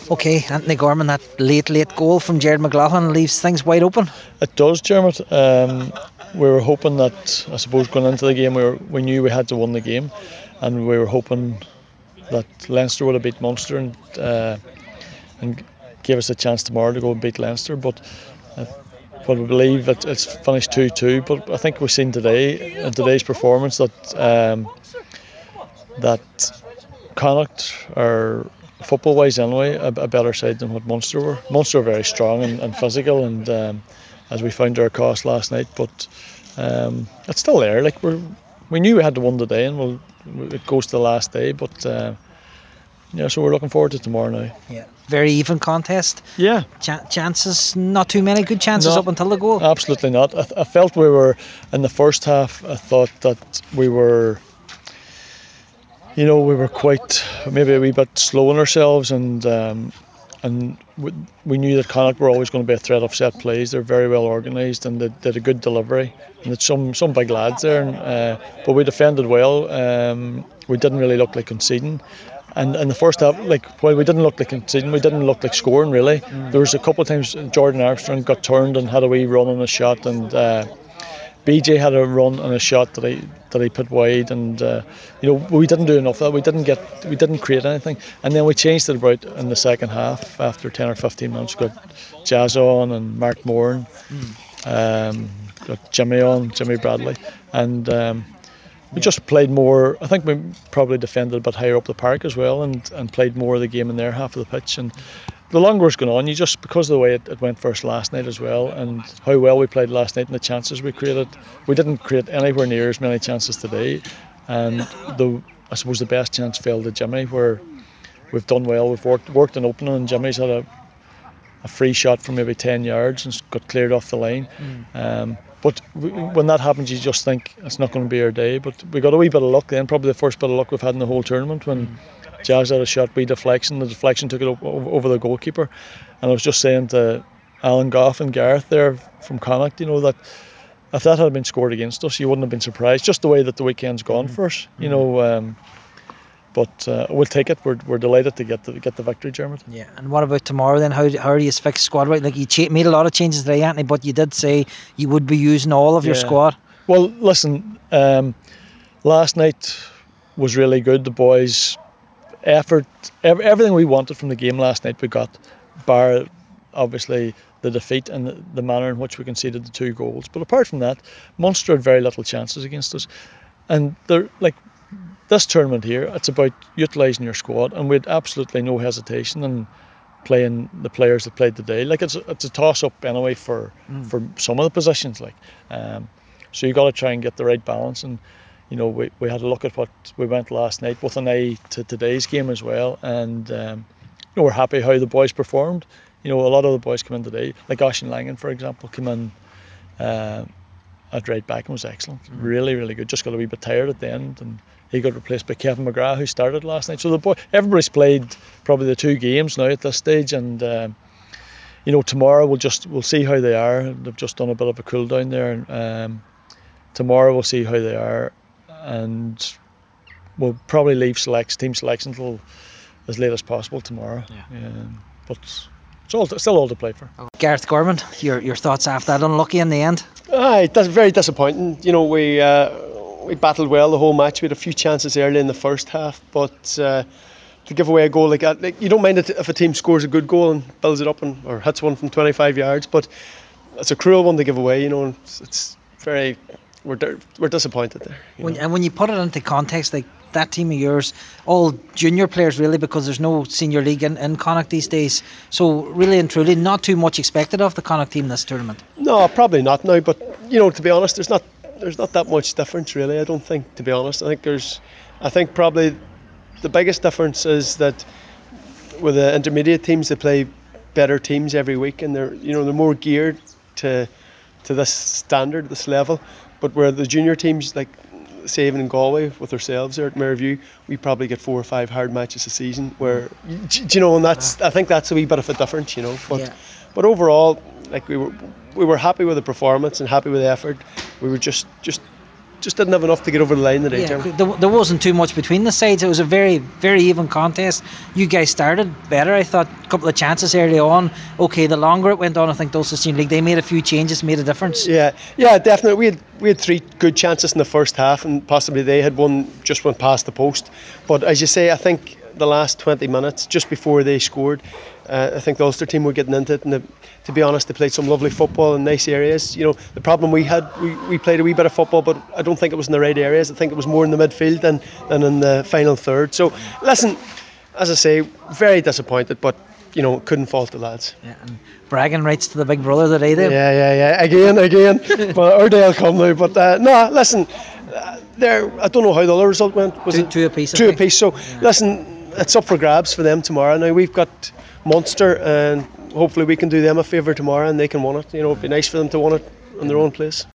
Okay, Anthony Gorman, that late goal from Jared McLaughlin leaves things wide open. It does, Dermot. We were hoping that, I suppose, going into the game, we knew we had to win the game, and we were hoping that Leinster would have beat Munster and gave us a chance tomorrow to go and beat Leinster. But we believe it's finished 2-2. But I think we've seen today, in today's performance, that Connacht are, football-wise anyway, a better side than what Munster were. Munster are very strong and physical, and as we found our cost last night, but it's still there. Like we knew we had to win today, and it goes to the last day. But so we're looking forward to tomorrow now. Yeah, very even contest. Yeah, chances, not too many good chances up until the goal. Absolutely not. I felt we were in the first half. I thought that we were. We were quite maybe a wee bit slow on ourselves, and we knew that Connacht were always going to be a threat of set plays. They're very well organised, and they did a good delivery. And it's some big lads there, but we defended well. We didn't really look like conceding. And in the first half, while we didn't look like conceding, we didn't look like scoring really. There was a couple of times Jordan Armstrong got turned and had a wee run on a shot, and BJ had a run and a shot that he put wide, and we didn't do enough of that. We didn't create anything, and then we changed it about in the second half after 10 or 15 minutes. We got Jazz on and Mark Moore, got Jimmy Bradley, and we just played more. I think we probably defended a bit higher up the park as well, and played more of the game in their half of the pitch. And the longer it's gone on, because of the way it went first last night as well, and how well we played last night and the chances we created, we didn't create anywhere near as many chances today. And I suppose the best chance fell to Jimmy, where we've done well. We've worked an opening, and Jimmy's had a free shot from maybe 10 yards and got cleared off the line. But when that happens, you just think it's not going to be our day. But we got a wee bit of luck then, probably the first bit of luck we've had in the whole tournament, when Jazz had a shot, wee deflection. The deflection took it over the goalkeeper. And I was just saying to Alan Goff and Gareth there from Connacht, that if that had been scored against us, you wouldn't have been surprised. Just the way that the weekend's gone for us, But we'll take it. We're delighted to get the victory, Dermot. Yeah, and what about tomorrow then? How do you fix squad right? Like you made a lot of changes today, Anthony, but you did say you would be using all of your squad. Well, listen, last night was really good. The boys' effort, everything we wanted from the game last night we got, bar obviously the defeat and the manner in which we conceded the 2 goals. But apart from that, Munster had very little chances against us, and they're like. This tournament here, it's about utilising your squad, and we had absolutely no hesitation in playing the players that played today. Like it's a toss-up anyway for some of the positions. So you got to try and get the right balance. And we had a look at what we went last night with an eye to today's game as well. And we're happy how the boys performed. A lot of the boys come in today, like Oisín Langan, for example, came in at right back and was excellent. Really, really good. Just got a wee bit tired at the end, and he got replaced by Kevin McGrath, who started last night. So everybody's played probably the 2 games now at this stage, and tomorrow we'll see how they are. They've just done a bit of a cool down there, and tomorrow we'll see how they are, and we'll probably leave team selection until as late as possible tomorrow. But it's still all to play for. Gareth Gorman, your thoughts after that? Unlucky in the end. Aye, that's very disappointing. We battled well the whole match. We had a few chances early in the first half, but to give away a goal like that, you don't mind it if a team scores a good goal and builds it up or hits one from 25 yards, but it's a cruel one to give away. It's very. We're disappointed there. And when you put it into context, like that team of yours, all junior players really, because there's no senior league in Connacht these days. So really and truly, not too much expected of the Connacht team this tournament. No, probably not now. But to be honest, there's not that much difference really. I don't think, to be honest. I think probably the biggest difference is that with the intermediate teams, they play better teams every week, and they're more geared to this standard, this level. But where the junior teams, like say even in Galway with ourselves there at Maryview, we probably get 4 or 5 hard matches a season. Where and I think that's a wee bit of a difference. But overall, like we were happy with the performance and happy with the effort. We were just just didn't have enough to get over the line today, Jim. There wasn't too much between the sides. It was a very, very even contest. You guys started better. I thought a couple of chances early on. Okay, the longer it went on, I think Dulcet Senior League, they made a few changes, made a difference. Yeah, definitely. We had 3 good chances in the first half, and possibly they had one just went past the post. But as you say, I think the last 20 minutes, just before they scored, I think the Ulster team were getting into it, and to be honest, they played some lovely football in nice areas. You know, the problem we had, we played a wee bit of football, but I don't think it was in the right areas. I think it was more in the midfield than in the final third. So, listen, as I say, very disappointed, but you know, couldn't fault the lads. Yeah, and bragging rights to the big brother that I did. Yeah. Again. But our day will come now. But no, listen, I don't know how the other result went. Was it 2 apiece? 2 apiece. So, listen, it's up for grabs for them tomorrow. Now we've got Munster, and hopefully we can do them a favour tomorrow and they can win it. You know, it'd be nice for them to win it in their own place.